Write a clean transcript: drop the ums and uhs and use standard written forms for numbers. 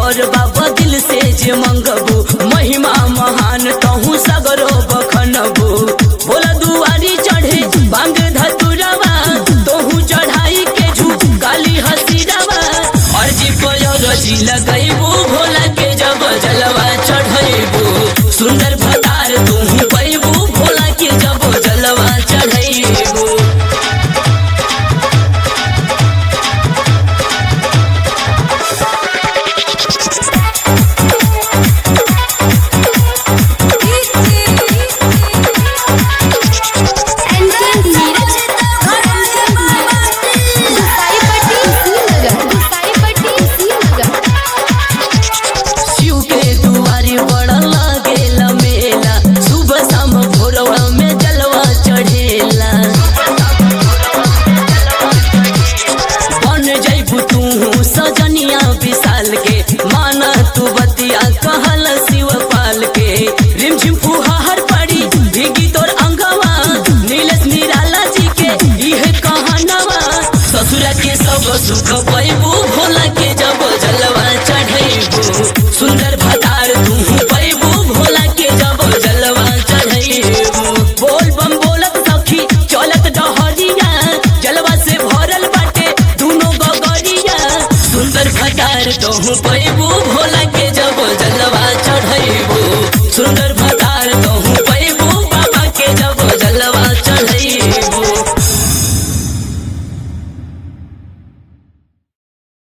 वर बाबा दिल से जे मंगबू महिमा महान तहु सगरो बखनबू बोला दुआरी चढ़े बांग धतुरवा तोहू चढ़ाई के झूठ काली हसीरवा अर्जी पयरजी लगैबू भोला के जब जलवा चढ़ैबू सुंदर भतार तोहू पैबू भोला के जब जलवा चढ़ैबू। कहल शिव पाल के रिमझिम फुहार पड़ी भीगी तोर अंगवा नीलेश निराला जी के इहे कहनवा ससुरा के सब सुख पैबू भोला के जब जलवा चढ़ैबू सुंदर भतार तू पैबू भोला के जब जलवा चढ़ैबू। बोल बम बोलत सखी चलत डहरिया जलवा से भरल बाटे दोनों गगरिया सुंदर भतार तू पैबू भोला के जब जलवा चढ़ैबू सुंदर